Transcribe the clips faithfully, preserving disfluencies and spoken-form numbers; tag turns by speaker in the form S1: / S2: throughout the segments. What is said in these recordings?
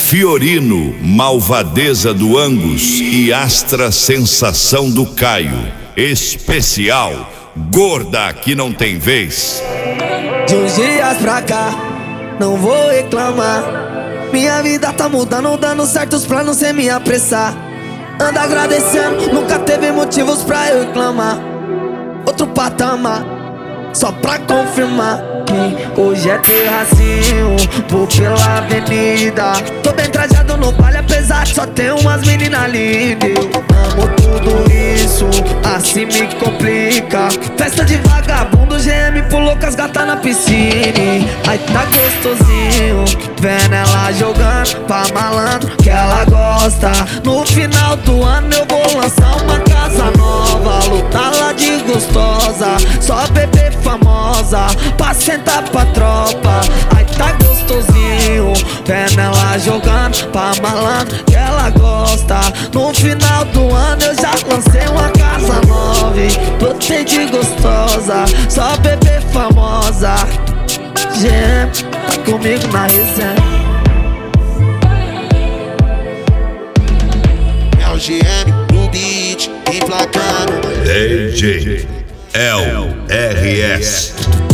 S1: Fiorino, malvadeza do Angus e Astra, sensação do Caio. Especial, gorda que não tem vez.
S2: De uns dias pra cá, não vou reclamar. Minha vida tá mudando, dando certos planos sem me apressar. Anda agradecendo, nunca teve motivos pra eu reclamar. Outro patamar, só pra confirmar que hoje é terracinho, vou pela avenida. Tô bem trajado no baile, apesar de só ter umas meninas lindas. Eu amo tudo isso, assim me complica. Festa de vagabundo, G M pulou com as gatas na piscina. Aí tá gostosinho, vendo ela jogando pra malandro que ela gosta. No final do ano eu vou lançar uma casa nova, lutar lá de gostosa, só bebê famosa, pra sentar pra tropa. Aí tá gostosinho, vendo ela jogando pra malandro que ela gosta. No final do ano eu já lancei uma casa nova, lotei de gostosa, só bebê famosa. G M, tá comigo na resenha.
S3: É o G M no beat, emplacando
S1: D J L R S.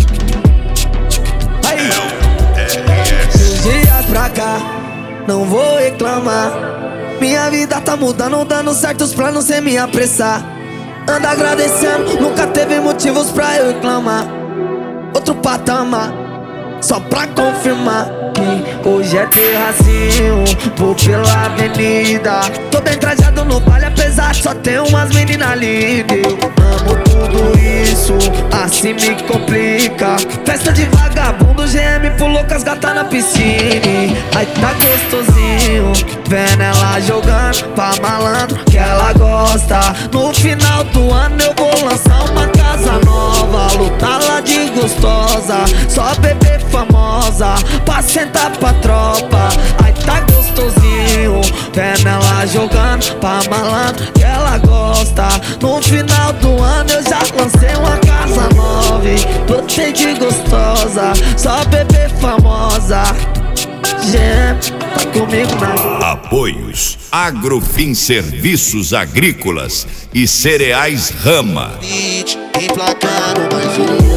S2: Aí,
S1: L R S.
S2: uns dias pra cá, não vou reclamar. Minha vida tá mudando, dando certos planos sem me apressar. Anda agradecendo, nunca teve motivos pra eu reclamar. Outro patamar, só pra confirmar que hoje é terracinho, vou pela avenida. Tô bem trajado no baile, apesar de só ter umas meninas lindas. Eu amo tudo isso, assim me complica. Festa de vagabundo, G M pulou com as gatas na piscina. Aí tá gostosinho, vendo ela jogando pra malandro que ela gosta. No final do ano eu vou lançar uma casa nova, lutar lá de gostosa, só bebê famosa, pra sentar pra tropa. Aí tá gostosinho, vendo ela jogando pra malandro que ela gosta. No final do ano eu já lancei uma casa nova, lotei de gostosa, só bebê famosa. G M, tá comigo na...
S1: Apoios Agrofin Serviços Agrícolas e Cereais Rama.
S3: beat, emplacando mais um.